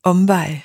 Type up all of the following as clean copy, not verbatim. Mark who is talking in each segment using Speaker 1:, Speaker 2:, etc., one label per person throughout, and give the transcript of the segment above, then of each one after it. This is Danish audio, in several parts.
Speaker 1: Omvej.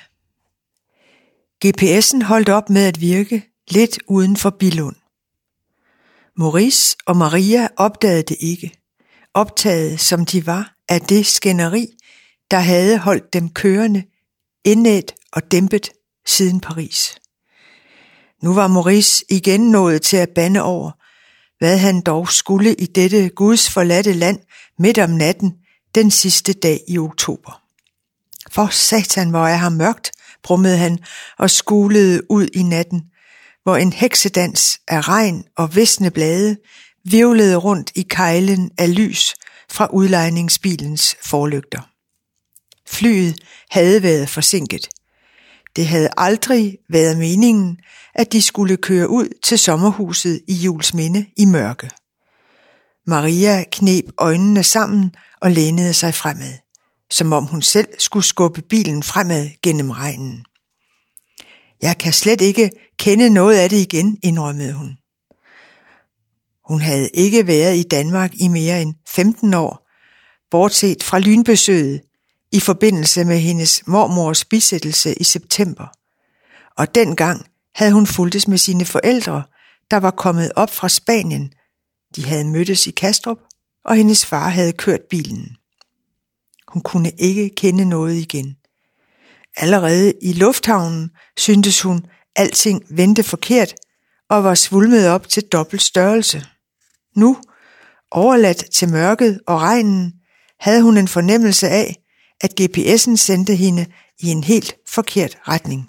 Speaker 1: GPS'en holdt op med at virke lidt uden for Billund. Maurice og Maria opdagede det ikke, optaget som de var af det skænderi, der havde holdt dem kørende, indædt og dæmpet siden Paris. Nu var Maurice igen nået til at bande over, hvad han dog skulle i dette Guds forladte land midt om natten den sidste dag i oktober. For satan, hvor er her mørkt, brummede han og skulede ud i natten, hvor en heksedans af regn og visne blade hvirvlede rundt i kejlen af lys fra udlejningsbilens forlygter. Flyet havde været forsinket. Det havde aldrig været meningen, at de skulle køre ud til sommerhuset i Juelsminde i mørke. Maria kneb øjnene sammen og lænede sig fremad, som om hun selv skulle skubbe bilen fremad gennem regnen. Jeg kan slet ikke kende noget af det igen, indrømmede hun. Hun havde ikke været i Danmark i mere end 15 år, bortset fra lynbesøget i forbindelse med hendes mormors bisættelse i september. Og dengang havde hun fulgtes med sine forældre, der var kommet op fra Spanien. De havde mødtes i Kastrup, og hendes far havde kørt bilen. Hun kunne ikke kende noget igen. Allerede i lufthavnen syntes hun, alting vendte forkert og var svulmet op til dobbelt størrelse. Nu, overladt til mørket og regnen, havde hun en fornemmelse af, at GPS'en sendte hende i en helt forkert retning.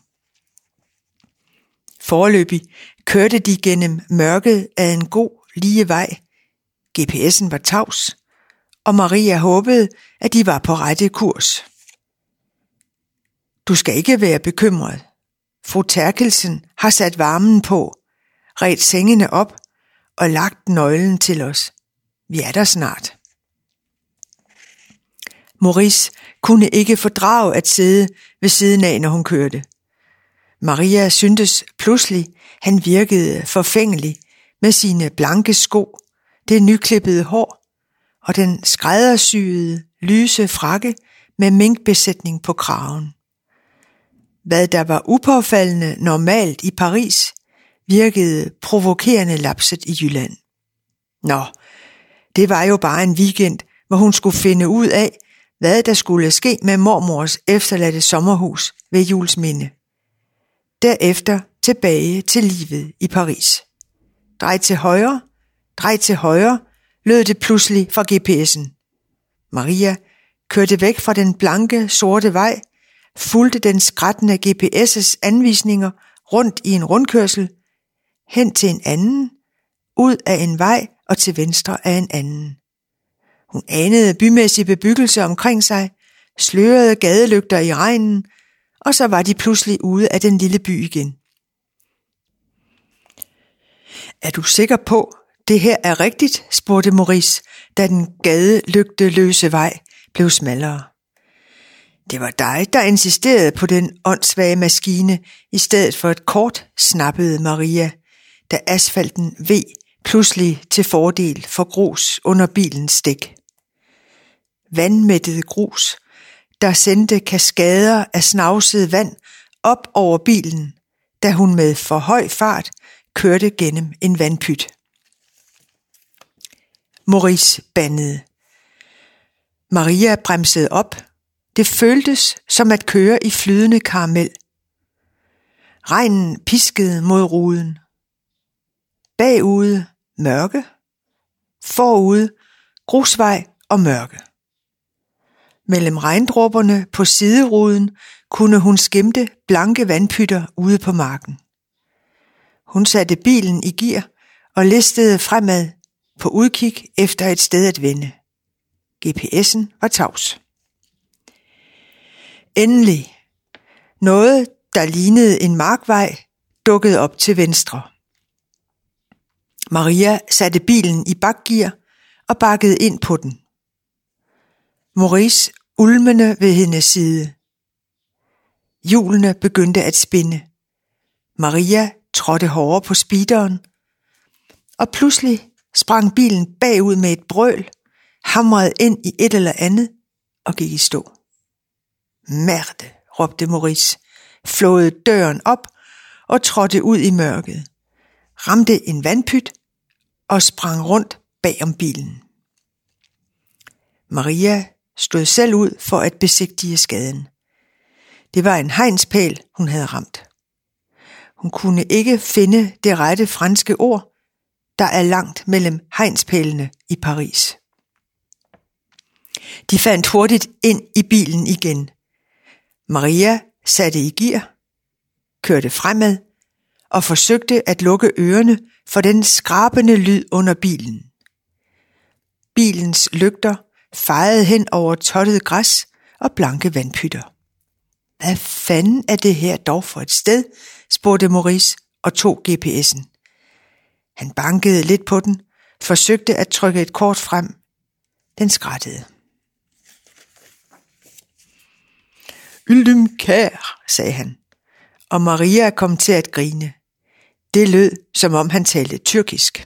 Speaker 1: Foreløbig kørte de gennem mørket af en god, lige vej. GPS'en var tavs, og Maria håbede, at de var på rette kurs. Du skal ikke være bekymret. Fru Terkelsen har sat varmen på, redt sengene op og lagt nøglen til os. Vi er der snart. Maurice kunne ikke fordrage at sidde ved siden af, når hun kørte. Maria syntes pludselig, han virkede forfængelig med sine blanke sko, det nyklippede hår og den skræddersyede, lyse frakke med minkbesætning på kraven. Hvad der var upåfaldende normalt i Paris, virkede provokerende lapset i Jylland. Nå, det var jo bare en weekend, hvor hun skulle finde ud af, hvad der skulle ske med mormors efterladte sommerhus ved Juelsminde. Derefter tilbage til livet i Paris. Drej til højre, lød det pludselig fra GPS'en. Maria kørte væk fra den blanke, sorte vej, fulgte den skrættende GPS's anvisninger rundt i en rundkørsel, hen til en anden, ud af en vej og til venstre af en anden. Hun anede bymæssig bebyggelse omkring sig, slørede gadelygter i regnen, og så var de pludselig ude af den lille by igen. Er du sikker på, det her er rigtigt, spurgte Maurice, da den gadelygteløse vej blev smallere. Det var dig, der insisterede på den åndssvage maskine, i stedet for et kort, snappede Maria, da asfalten veg pludselig til fordel for grus under bilens dæk. Vandmættet grus, der sendte kaskader af snavset vand op over bilen, da hun med for høj fart kørte gennem en vandpyt. Maurice bandede. Maria bremsede op. Det føltes som at køre i flydende karamel. Regnen piskede mod ruden. Bagude mørke. Forude grusvej og mørke. Mellem regndråberne på sideruden kunne hun skimte blanke vandpytter ude på marken. Hun satte bilen i gear og listede fremad på udkig efter et sted at vende. GPS'en var tavs. Endelig. Noget, der lignede en markvej, dukkede op til venstre. Maria satte bilen i bakgear og bakkede ind på den. Maurice ulmende ved hendes side. Hjulene begyndte at spinde. Maria trådte hårdere på speederen, og pludselig sprang bilen bagud med et brøl, hamrede ind i et eller andet og gik i stå. Merde, råbte Maurice, flåede døren op og trådte ud i mørket, ramte en vandpyt og sprang rundt bag om bilen. Maria stod selv ud for at besigtige skaden. Det var en hegnspæl, hun havde ramt. Hun kunne ikke finde det rette franske ord, der er langt mellem hegnspælene i Paris. De fandt hurtigt ind i bilen igen. Maria satte i gear, kørte fremad og forsøgte at lukke ørerne for den skrabende lyd under bilen. Bilens lygter fejede hen over tottet græs og blanke vandpytter. Hvad fanden er det her dog for et sted? Spurgte Maurice og tog GPS'en. Han bankede lidt på den, forsøgte at trykke et kort frem. Den skrattede. Uldum Kær, sagde han, og Maria kom til at grine. Det lød, som om han talte tyrkisk.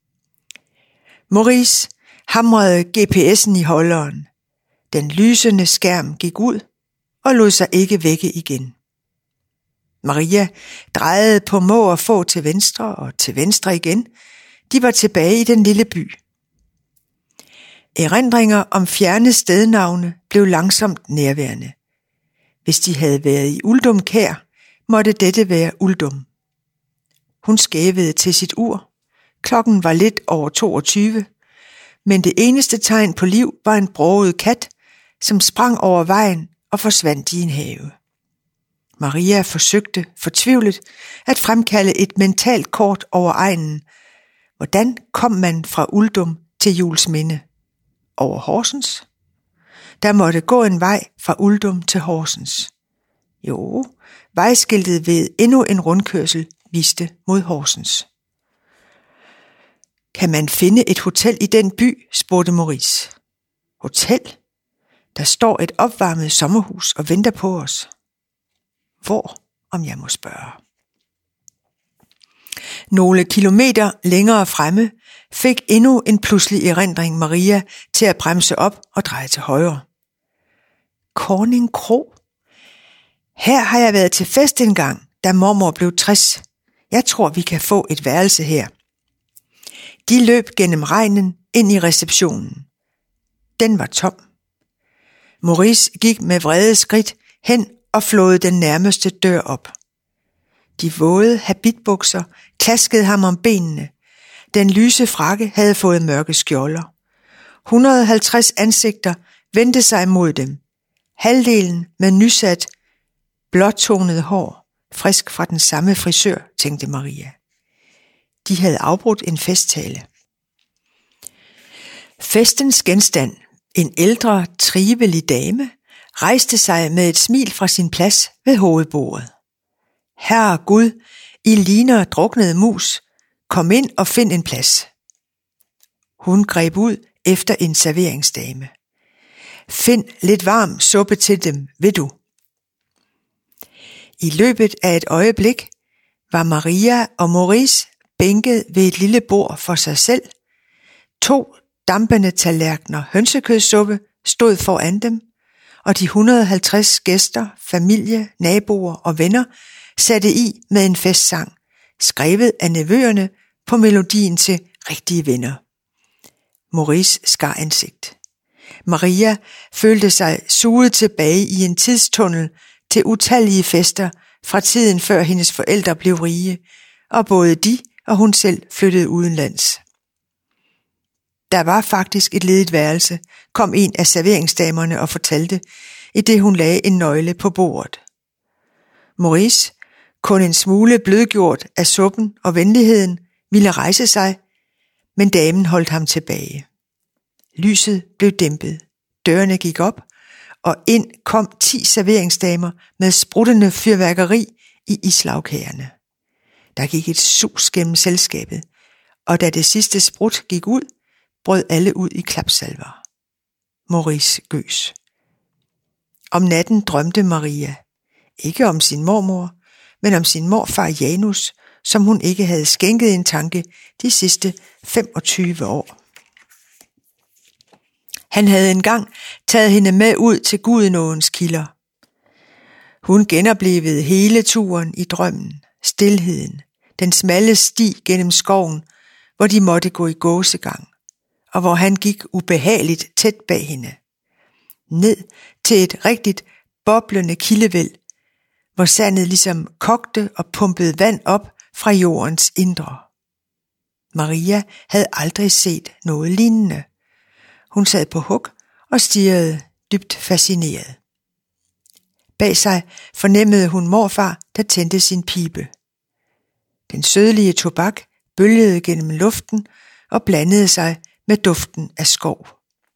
Speaker 1: Maurice hamrede GPS'en i holderen. Den lysende skærm gik ud og lod sig ikke vække igen. Maria drejede på må og få til venstre og til venstre igen. De var tilbage i den lille by. Erindringer om fjerne stednavne blev langsomt nærværende. Hvis de havde været i Uldum Kær, måtte dette være Uldum. Hun skævede til sit ur. Klokken var lidt over 22, men det eneste tegn på liv var en broget kat, som sprang over vejen og forsvandt i en have. Maria forsøgte fortvivlet at fremkalde et mentalt kort over egnen. Hvordan kom man fra Uldum til Juelsminde? Over Horsens? Der måtte gå en vej fra Uldum til Horsens. Jo, vejskiltet ved endnu en rundkørsel viste mod Horsens. Kan man finde et hotel i den by? Spurgte Maurice. Hotel? Der står et opvarmet sommerhus og venter på os. Hvor, om jeg må spørge? Nogle kilometer længere fremme fik endnu en pludselig erindring Maria til at bremse op og dreje til højre. Korning Kro? Her har jeg været til fest engang, da mormor blev 60. Jeg tror, vi kan få et værelse her. De løb gennem regnen ind i receptionen. Den var tom. Maurice gik med vrede skridt hen og flåede den nærmeste dør op. De våde habitbukser klaskede ham om benene. Den lyse frakke havde fået mørke skjolder. 150 ansigter vendte sig mod dem. Halvdelen med nysat, blåtonet hår, frisk fra den samme frisør, tænkte Maria. De havde afbrudt en festtale. Festens genstand, en ældre, trivelig dame, rejste sig med et smil fra sin plads ved hovedbordet. Herre Gud, I ligner druknede mus. Kom ind og find en plads. Hun greb ud efter en serveringsdame. Find lidt varm suppe til dem, vil du? I løbet af et øjeblik var Maria og Maurice bænket ved et lille bord for sig selv. 2 dampende tallerkener hønsekødssuppe stod foran dem, og de 150 gæster, familie, naboer og venner satte i med en festsang, skrevet af nevøerne på melodien til Rigtige Venner. Maurice skar ansigt. Maria følte sig suget tilbage i en tidstunnel til utallige fester fra tiden før hendes forældre blev rige, og både de og hun selv flyttede udenlands. Der var faktisk et ledigt værelse, kom en af serveringsdamerne og fortalte, i det hun lagde en nøgle på bordet. Maurice, kun en smule blødgjort af suppen og venligheden, ville rejse sig, men damen holdt ham tilbage. Lyset blev dæmpet, dørene gik op, og ind kom 10 serveringsdamer med spruttende fyrværkeri i islagkagerne. Der gik et sus gennem selskabet, og da det sidste sprut gik ud, brød alle ud i klapsalver. Maurice gøs. Om natten drømte Maria, ikke om sin mormor, men om sin morfar Janus, som hun ikke havde skænket en tanke de sidste 25 år. Han havde engang taget hende med ud til Gudenåens kilder. Hun genoplevede hele turen i drømmen, stilheden, den smalle sti gennem skoven, hvor de måtte gå i gåsegang, og hvor han gik ubehageligt tæt bag hende. Ned til et rigtigt boblende kildevæld, hvor sandet ligesom kogte og pumpede vand op fra jordens indre. Maria havde aldrig set noget lignende. Hun sad på huk og stirrede dybt fascineret. Bag sig fornemmede hun morfar, der tændte sin pibe. Den sødlige tobak bølgede gennem luften og blandede sig med duften af skov.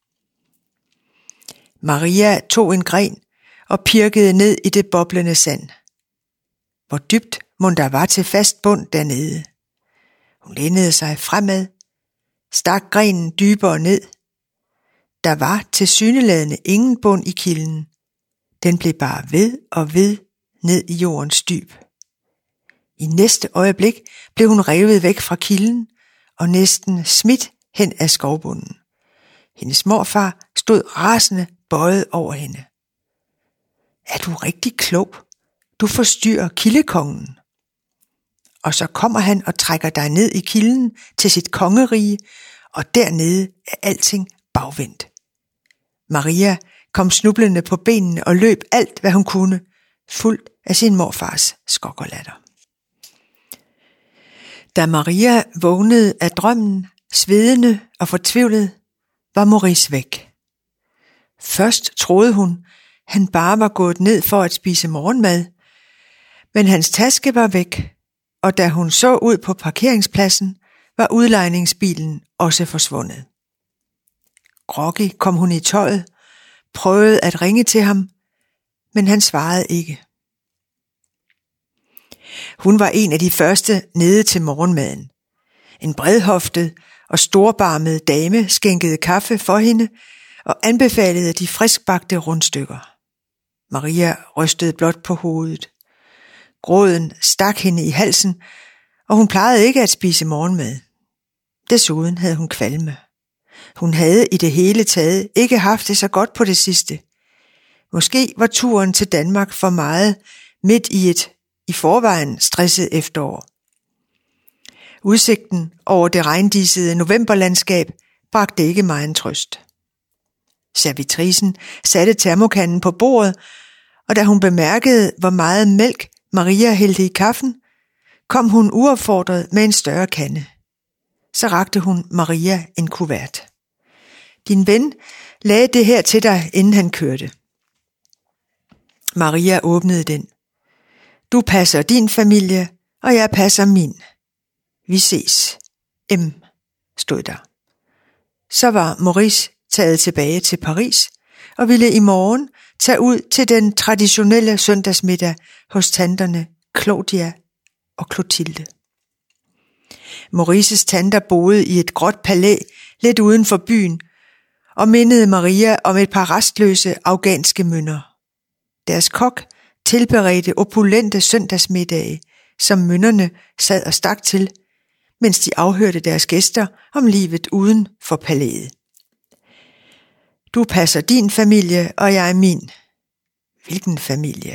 Speaker 1: Maria tog en gren og pirkede ned i det boblende sand. Hvor dybt mon der var til fast bund dernede. Hun lænede sig fremad, stak grenen dybere ned. Der var tilsyneladende ingen bund i kilden. Den blev bare ved og ved ned i jordens dyb. I næste øjeblik blev hun revet væk fra kilden og næsten smidt hen af skovbunden. Hendes morfar stod rasende bøjet over hende. Er du rigtig klog? Du forstyrrer kildekongen. Og så kommer han og trækker dig ned i kilden til sit kongerige, og dernede er alting bagvendt. Maria kom snublende på benene og løb alt, hvad hun kunne, fuldt af sin morfars skokkerlatter. Da Maria vågnede af drømmen, svedende og fortvivlet, var Maurice væk. Først troede hun, han bare var gået ned for at spise morgenmad, men hans taske var væk, og da hun så ud på parkeringspladsen, var udlejningsbilen også forsvundet. Groggy kom hun i tøjet, prøvede at ringe til ham, men han svarede ikke. Hun var en af de første nede til morgenmaden. En bredhoftet og storbarmet dame skænkede kaffe for hende og anbefalede de friskbagte rundstykker. Maria rystede blot på hovedet. Gråden stak hende i halsen, og hun plejede ikke at spise morgenmad. Desuden havde hun kvalme. Hun havde i det hele taget ikke haft det så godt på det sidste. Måske var turen til Danmark for meget midt i et i forvejen stresset efterår. Udsigten over det regndissede novemberlandskab bragte ikke megen trøst. Servitricen satte termokanden på bordet, og da hun bemærkede, hvor meget mælk Maria hældte i kaffen, kom hun uopfordret med en større kande. Så rakte hun Maria en kuvert. Din ven lagde det her til dig, inden han kørte. Maria åbnede den. Du passer din familie, og jeg passer min. Vi ses. M. stod der. Så var Maurice taget tilbage til Paris, og ville i morgen tage ud til den traditionelle søndagsmiddag hos tanterne Claudia og Clotilde. Maurices tanter boede i et gråt palæ lidt uden for byen, og mindede Maria om et par rastløse afghanske mønner. Deres kok tilberedte opulente søndagsmiddage, som mønnerne sad og stak til, mens de afhørte deres gæster om livet uden for palæet. Du passer din familie, og jeg min. Hvilken familie?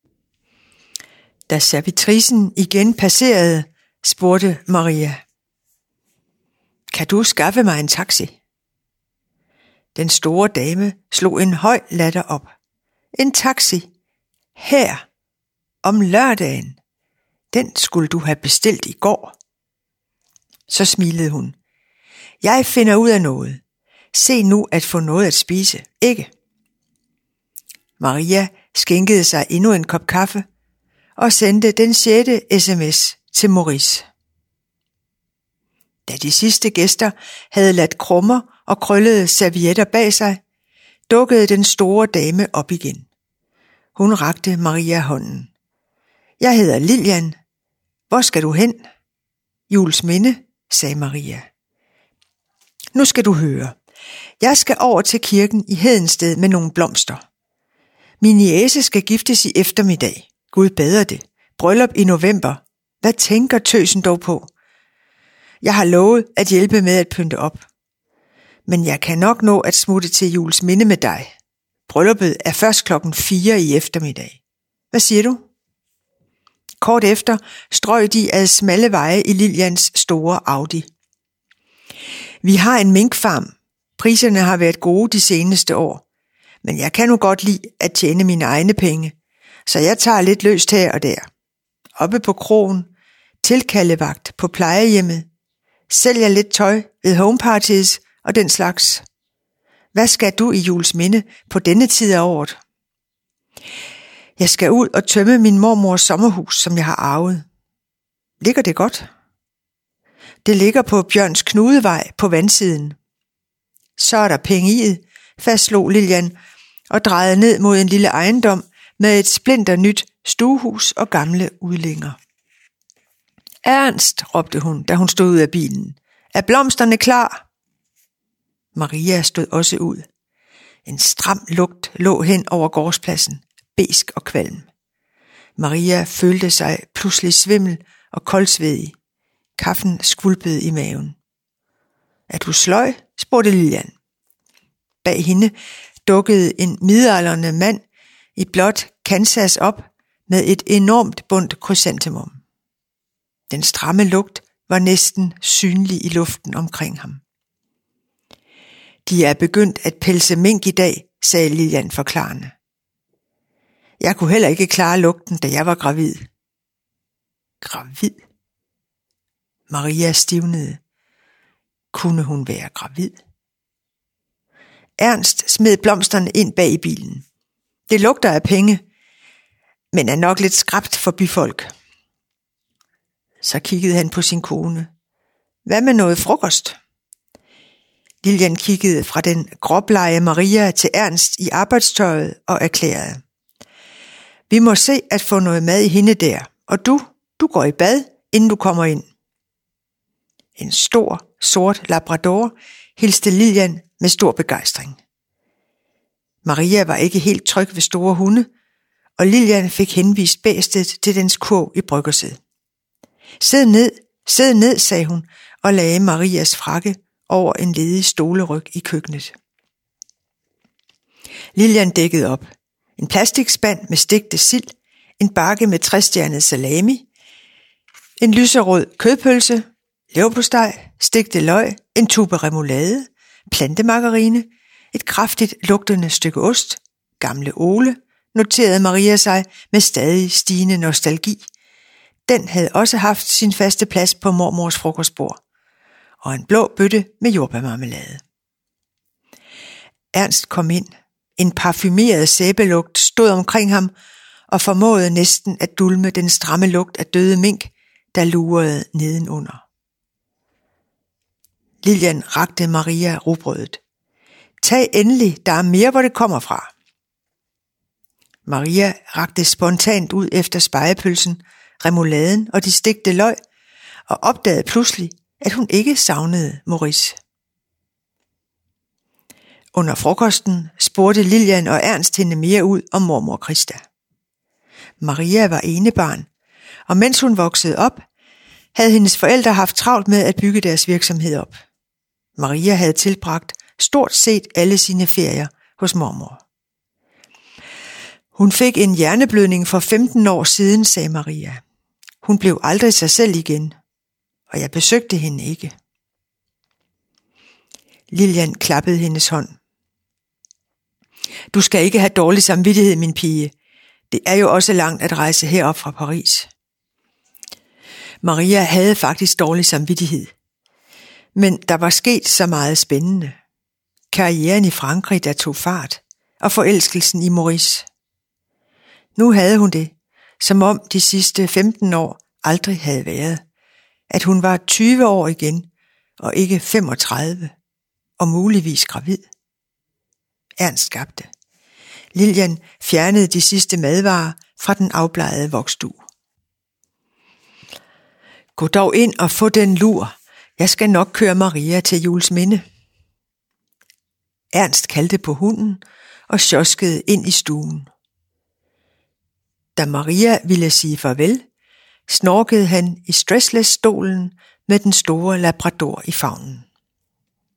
Speaker 1: Da servitricen igen passerede, spurgte Maria. Kan du skaffe mig en taxi? Den store dame slog en høj latter op. En taxi? Her? Om lørdagen? Den skulle du have bestilt i går. Så smilede hun. Jeg finder ud af noget. Se nu at få noget at spise, ikke? Maria skænkede sig endnu en kop kaffe og sendte den 6. sms til Maurice. Da de sidste gæster havde ladt krummer og krøllede servietter bag sig, dukkede den store dame op igen. Hun rakte Maria hånden. Jeg hedder Lilian. Hvor skal du hen? Juelsminde, sagde Maria. Nu skal du høre. Jeg skal over til kirken i Hedensted med nogle blomster. Min niece skal giftes i eftermiddag. Gud bedre det. Bryllup i november. Hvad tænker tøsen dog på? Jeg har lovet at hjælpe med at pynte op. Men jeg kan nok nå at smutte til Juelsminde med dig. Brylluppet er først 4:00 i eftermiddag. Hvad siger du? Kort efter strøg de ad smalle veje i Lilians store Audi. Vi har en minkfarm. Priserne har været gode de seneste år. Men jeg kan nu godt lide at tjene mine egne penge, så jeg tager lidt løst her og der. Oppe på krogen, tilkaldevagt på plejehjemmet, sælger lidt tøj ved homeparties og den slags. Hvad skal du i Juelsminde på denne tid af året? Jeg skal ud og tømme min mormors sommerhus, som jeg har arvet. Ligger det godt? Det ligger på Bjørns Knudevej på vandsiden. Så er der penge i det, fastslog Lilian og drejede ned mod en lille ejendom med et splinter nyt stuehus og gamle udlinger. Ernst, råbte hun, da hun stod ud af bilen. Er blomsterne klar? Maria stod også ud. En stram lugt lå hen over gårdspladsen, besk og kvalm. Maria følte sig pludselig svimmel og koldsvedig. Kaffen skvulpede i maven. Er du sløj? Spurgte Lilian. Bag hende dukkede en midaldrende mand i blåt Kansas op med et enormt bundt krysantemum. Den stramme lugt var næsten synlig i luften omkring ham. De er begyndt at pelse mink i dag, sagde Lilian forklarende. Jeg kunne heller ikke klare lugten, da jeg var gravid. Gravid? Maria stivnede. Kunne hun være gravid? Ernst smed blomsterne ind bag i bilen. Det lugter af penge, men er nok lidt skræbt for byfolk. Så kiggede han på sin kone. Hvad med noget frokost? Lilian kiggede fra den gråblege Maria til Ernst i arbejdstøjet og erklærede. Vi må se at få noget mad i hende der, og du går i bad, inden du kommer ind. En stor, sort labrador hilste Lilian med stor begejstring. Maria var ikke helt tryg ved store hunde, og Lilian fik henvist bæstet til dens kurv i bryggerset. Sid ned, sagde hun, og lagde Marias frakke over en ledig stoleryg i køkkenet. Lilian dækkede op. En plastikspand med stegte sild, en bakke med 3-stjernet salami, en lyserød kødpølse, leverpostej, stegte løg, en tube remoulade, plantemargarine, et kraftigt lugtende stykke ost, gamle Ole, noterede Maria sig med stadig stigende nostalgi. Den havde også haft sin faste plads på mormors frokostbord, og en blå bøtte med jordbærmarmelade. Ernst kom ind. En parfumeret sæbelugt stod omkring ham og formåede næsten at dulme den stramme lugt af døde mink, der lurede nedenunder. Lilian rakte Maria rugbrødet. Tag endelig, der er mere, hvor det kommer fra. Maria rakte spontant ud efter spegepølsen, remouladen og de stegte løg, og opdagede pludselig, at hun ikke savnede Maurice. Under frokosten spurgte Lilian og Ernst hende mere ud om mormor Christa. Maria var enebarn, og mens hun voksede op, havde hendes forældre haft travlt med at bygge deres virksomhed op. Maria havde tilbragt stort set alle sine ferier hos mormor. Hun fik en hjerneblødning for 15 år siden, sagde Maria. Hun blev aldrig sig selv igen, og jeg besøgte hende ikke. Lilian klappede hendes hånd. Du skal ikke have dårlig samvittighed, min pige. Det er jo også langt at rejse herop fra Paris. Maria havde faktisk dårlig samvittighed. Men der var sket så meget spændende. Karrieren i Frankrig, der tog fart, og forelskelsen i Maurice. Nu havde hun det, som om de sidste 15 år aldrig havde været. At hun var 20 år igen, og ikke 35, og muligvis gravid. Ernst skabte. Lilian fjernede de sidste madvarer fra den afblegede voksstue. Gå dog ind og få den lur. Jeg skal nok køre Maria til Juelsminde. Ernst kaldte på hunden og sjoskede ind i stuen. Da Maria ville sige farvel, snorkede han i stressless-stolen med den store labrador i favnen.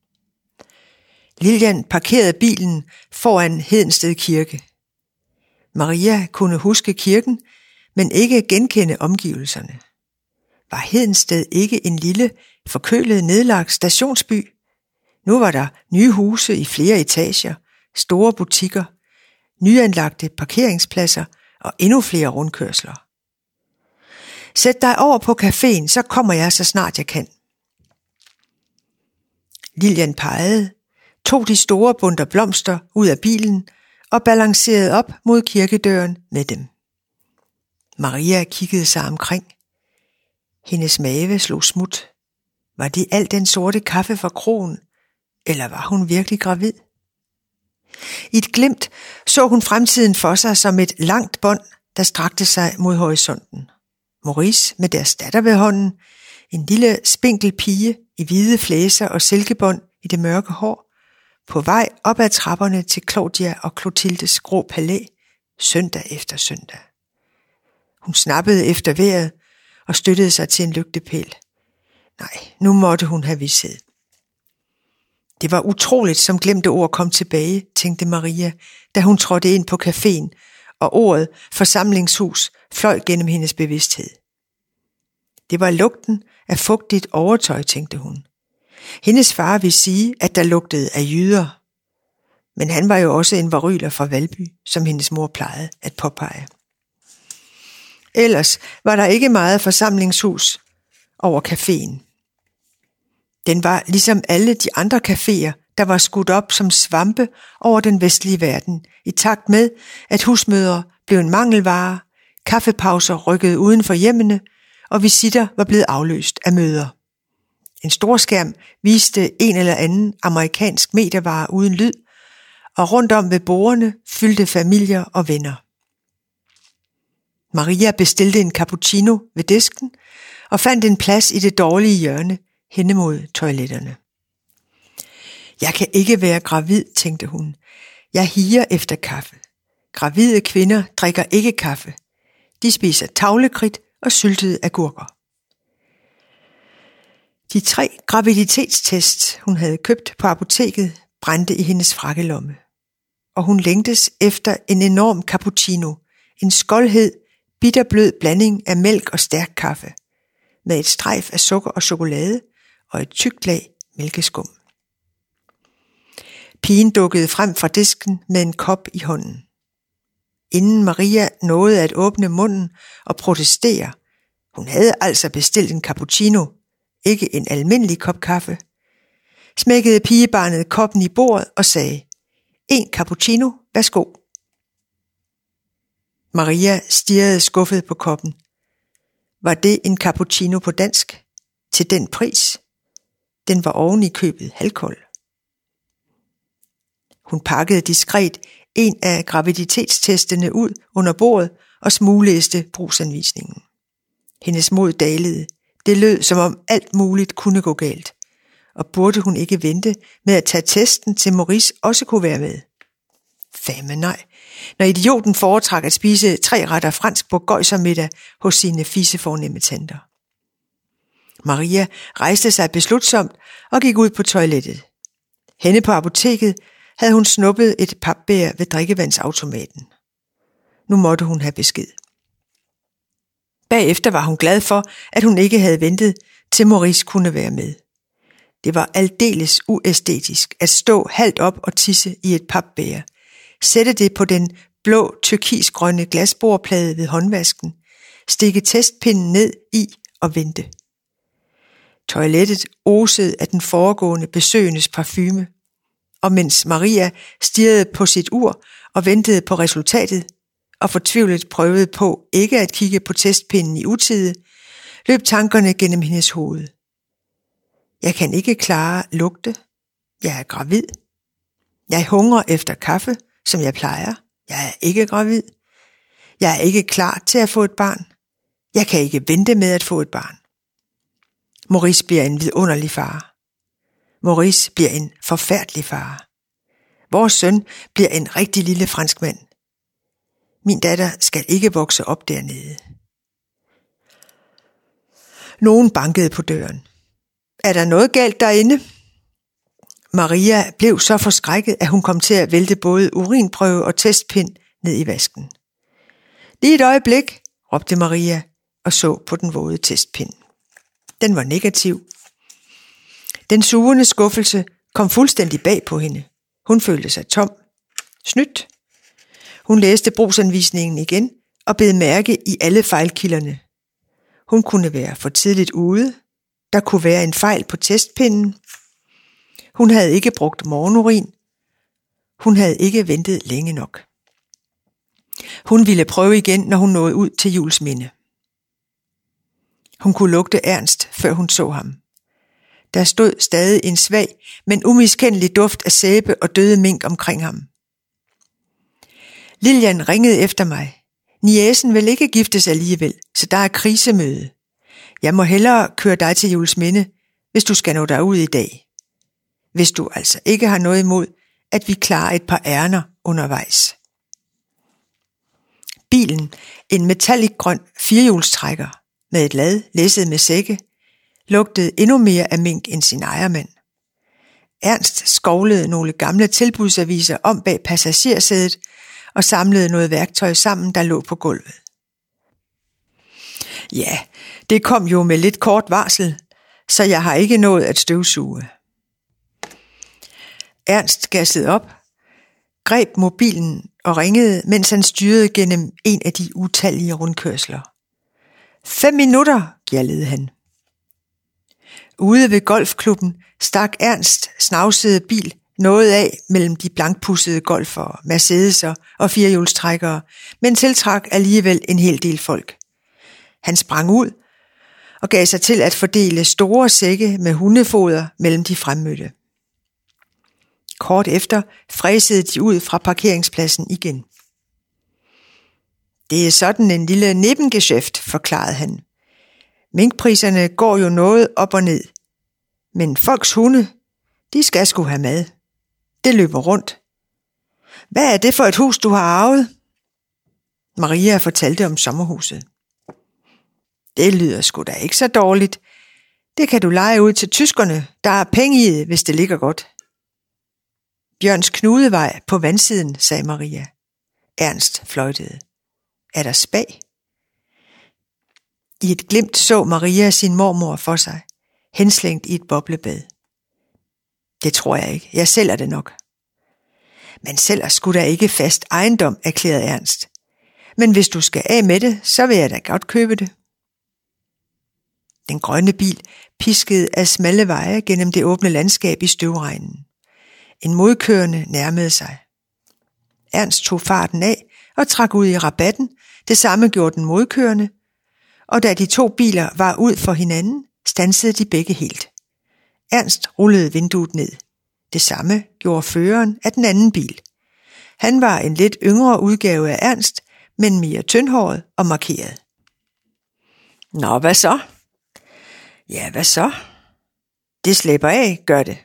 Speaker 1: Lilian parkerede bilen foran Hedensted Kirke. Maria kunne huske kirken, men ikke genkende omgivelserne. Var Hedensted ikke en lille, forkølet, nedlagt stationsby? Nu var der nye huse i flere etager, store butikker, nyanlagte parkeringspladser og endnu flere rundkørsler. Sæt dig over på caféen, så kommer jeg så snart jeg kan. Lilian pegede, tog de store bunter blomster ud af bilen og balancerede op mod kirkedøren med dem. Maria kiggede sig omkring. Hendes mave slog smut. Var det al den sorte kaffe fra kroen, eller var hun virkelig gravid? I et glimt så hun fremtiden for sig som et langt bånd, der strakte sig mod horisonten. Maurice med deres datter ved hånden, en lille spinkel pige i hvide flæser og silkebånd i det mørke hår, på vej op ad trapperne til Claudia og Clotildes grå palæ, søndag efter søndag. Hun snappede efter vejret og støttede sig til en lygtepæl. Nej, nu måtte hun have vished. Det var utroligt, som glemte ord kom tilbage, tænkte Maria, da hun trådte ind på caféen, og ordet forsamlingshus fløj gennem hendes bevidsthed. Det var lugten af fugtigt overtøj, tænkte hun. Hendes far ville sige, at der lugtede af jyder. Men han var jo også en varyler fra Valby, som hendes mor plejede at påpege. Ellers var der ikke meget forsamlingshus over caféen. Den var ligesom alle de andre caféer, der var skudt op som svampe over den vestlige verden, i takt med, at husmødre blev en mangelvare, kaffepauser rykkede uden for hjemmene, og visitter var blevet afløst af møder. En stor skærm viste en eller anden amerikansk medievare uden lyd, og rundt om ved bordene fyldte familier og venner. Maria bestilte en cappuccino ved disken og fandt en plads i det dårlige hjørne hen mod toiletterne. Jeg kan ikke være gravid, tænkte hun. Jeg higer efter kaffe. Gravide kvinder drikker ikke kaffe. De spiser tavlekridt og syltede agurker. De 3 graviditetstests, hun havde købt på apoteket, brændte i hendes frakkelomme. Og hun længtes efter en enorm cappuccino, en skoldhed, bitterblød blanding af mælk og stærk kaffe, med et strejf af sukker og chokolade og et tykt lag mælkeskum. Pigen dukkede frem fra disken med en kop i hånden. Inden Maria nåede at åbne munden og protestere, hun havde altså bestilt en cappuccino, ikke en almindelig kop kaffe, smækkede pigebarnet koppen i bordet og sagde, en cappuccino, værsgo. Maria stirrede skuffet på koppen. Var det en cappuccino på dansk? Til den pris? Den var oven i købet halvkold. Hun pakkede diskret en af graviditetstestene ud under bordet og smuglæste brugsanvisningen. Hendes mod dalede. Det lød, som om alt muligt kunne gå galt. Og burde hun ikke vente med at tage testen, til Maurice også kunne være med? Fame nej. Når idioten foretrak at spise 3 retter fransk bourgoisermiddag hos sine fisefornemme tanter. Maria rejste sig beslutsomt og gik ud på toilettet. Henne på apoteket havde hun snuppet et papbær ved drikkevandsautomaten. Nu måtte hun have besked. Bagefter var hun glad for, at hun ikke havde ventet, til Maurice kunne være med. Det var aldeles uæstetisk at stå halvt op og tisse i et papbæger, sætte det på den blå turkisgrønne glasbordplade ved håndvasken, stikke testpinden ned i og vente. Toilettet osede af den foregående besøgendes parfume, og mens Maria stirrede på sit ur og ventede på resultatet, og fortvivlet prøvede på ikke at kigge på testpinden i utide, løb tankerne gennem hendes hoved. Jeg kan ikke klare lugte. Jeg er gravid. Jeg hungrer efter kaffe, som jeg plejer. Jeg er ikke gravid. Jeg er ikke klar til at få et barn. Jeg kan ikke vente med at få et barn. Maurice bliver en vidunderlig far. Maurice bliver en forfærdelig far. Vores søn bliver en rigtig lille franskmand. Min datter skal ikke vokse op dernede. Nogen bankede på døren. Er der noget galt derinde? Maria blev så forskrækket, at hun kom til at vælte både urinprøve og testpind ned i vasken. Lige et øjeblik, råbte Maria og så på den våde testpind. Den var negativ. Den sugende skuffelse kom fuldstændig bag på hende. Hun følte sig tom. Snydt. Hun læste brugsanvisningen igen og bed mærke i alle fejlkilderne. Hun kunne være for tidligt ude. Der kunne være en fejl på testpinden. Hun havde ikke brugt morgenurin. Hun havde ikke ventet længe nok. Hun ville prøve igen, når hun nåede ud til Juelsminde. Hun kunne lugte Ernst, før hun så ham. Der stod stadig en svag, men umiskendelig duft af sæbe og døde mink omkring ham. Lilian ringede efter mig. Niecen vil ikke giftes alligevel, så der er krisemøde. Jeg må hellere køre dig til Juelsminde, hvis du skal nå derud i dag. Hvis du altså ikke har noget imod, at vi klarer et par ærner undervejs. Bilen, en metallicgrøn firehjulstrækker med et lad læsset med sække, lugtede endnu mere af mink end sin ejermand. Ernst skovlede nogle gamle tilbudsaviser om bag passagersædet og samlede noget værktøj sammen, der lå på gulvet. Ja, det kom jo med lidt kort varsel, så jeg har ikke nået at støvsuge. Ernst gassede op, greb mobilen og ringede, mens han styrede gennem en af de utallige rundkørsler. 5 minutter, gjaldede han. Ude ved golfklubben stak Ernst snavsede bil noget af mellem de blankpudsede golfere, Mercedeser og firehjulstrækkere, men tiltrak alligevel en hel del folk. Han sprang ud og gav sig til at fordele store sække med hundefoder mellem de fremmødte. Kort efter fræsede de ud fra parkeringspladsen igen. Det er sådan en lille nebengeschæft, forklarede han. Minkpriserne går jo noget op og ned. Men folks hunde, de skal sgu have mad. Det løber rundt. Hvad er det for et hus, du har arvet? Maria fortalte om sommerhuset. Det lyder sgu da ikke så dårligt. Det kan du leje ud til tyskerne. Der er penge i det, hvis det ligger godt. Bjørns Knudevej på vandsiden, sagde Maria. Ernst fløjtede. Er der spag? I et glimt så Maria sin mormor for sig, henslængt i et boblebad. Det tror jeg ikke. Jeg sælger det nok. Man sælger sgu da ikke fast ejendom, erklærede Ernst. Men hvis du skal af med det, så vil jeg da godt købe det. Den grønne bil piskede af smalle veje gennem det åbne landskab i støvregnen. En modkørende nærmede sig. Ernst tog farten af og trak ud i rabatten. Det samme gjorde den modkørende, og da de to biler var ud for hinanden, standsede de begge helt. Ernst rullede vinduet ned. Det samme gjorde føreren af den anden bil. Han var en lidt yngre udgave af Ernst, men mere tyndhåret og markeret. Nå, hvad så? Ja, hvad så? Det slipper af, gør det.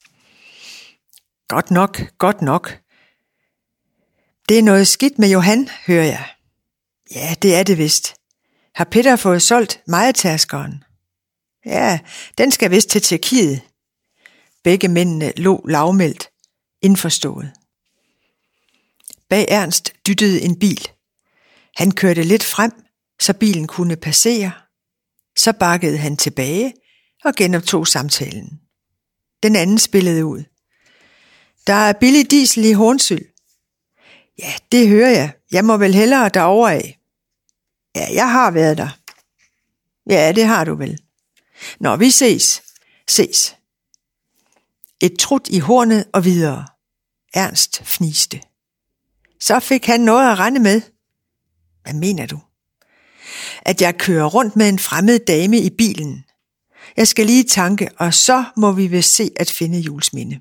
Speaker 1: Godt nok, godt nok. Det er noget skidt med Johan, hører jeg. Ja, det er det vist. Har Peter fået solgt mejetærskeren? Ja, den skal vist til Tjekkiet. Begge mændene lå lavmældt, indforstået. Bag Ernst dyttede en bil. Han kørte lidt frem, så bilen kunne passere. Så bakkede han tilbage og genoptog samtalen. Den anden spillede ud. Der er billig diesel i Hornsyld. Ja, det hører jeg. Jeg må vel hellere derovre af. Ja, jeg har været der. Ja, det har du vel. Nå, vi ses. Ses. Et trut i hornet og videre. Ernst fniste. Så fik han noget at rende med. Hvad mener du? At jeg kører rundt med en fremmed dame i bilen. Jeg skal lige tanke, og så må vi vist se at finde Juelsminde.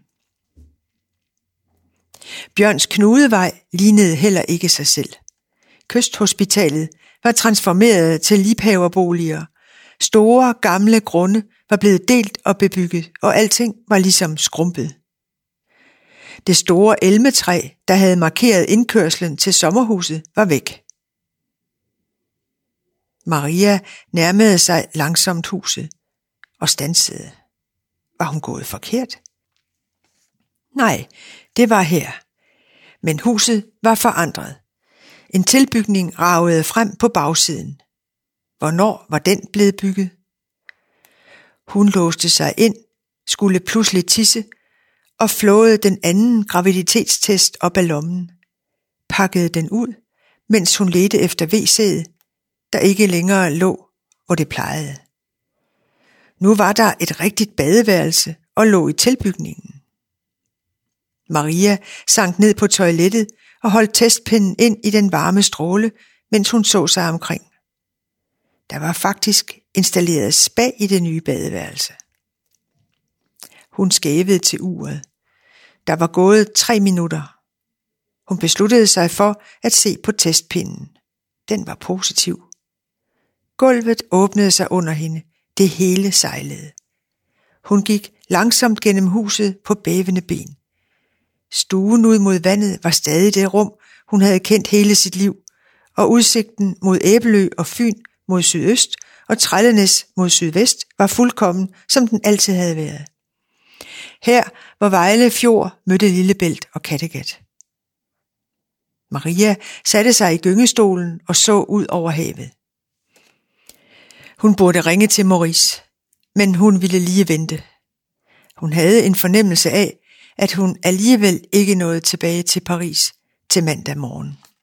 Speaker 1: Bjørns Knudevej lignede heller ikke sig selv. Kysthospitalet var transformeret til liebhaverboliger. Store, gamle grunde var blevet delt og bebygget, og alting var ligesom skrumpet. Det store elmetræ, der havde markeret indkørslen til sommerhuset, var væk. Maria nærmede sig langsomt huset og standsede. Var hun gået forkert? Nej, det var her. Men huset var forandret. En tilbygning ragede frem på bagsiden. Hvornår var den blevet bygget? Hun låste sig ind, skulle pludselig tisse og flåede den anden graviditetstest op af lommen. Pakkede den ud, mens hun ledte efter WC'et, der ikke længere lå, hvor det plejede. Nu var der et rigtigt badeværelse og lå i tilbygningen. Maria sank ned på toilettet og holdt testpinden ind i den varme stråle, mens hun så sig omkring. Der var faktisk installeret spa i det nye badeværelse. Hun skævede til uret. Der var gået 3 minutter. Hun besluttede sig for at se på testpinden. Den var positiv. Gulvet åbnede sig under hende. Det hele sejlede. Hun gik langsomt gennem huset på bævende ben. Stuen ud mod vandet var stadig det rum, hun havde kendt hele sit liv, og udsigten mod Æbelø og Fyn mod sydøst og Trællenæs mod sydvest var fuldkommen, som den altid havde været. Her, hvor Vejle Fjord mødte Lillebælt og Kattegat. Maria satte sig i gyngestolen og så ud over havet. Hun burde ringe til Maurice, men hun ville lige vente. Hun havde en fornemmelse af, at hun alligevel ikke nåede tilbage til Paris til mandag morgen.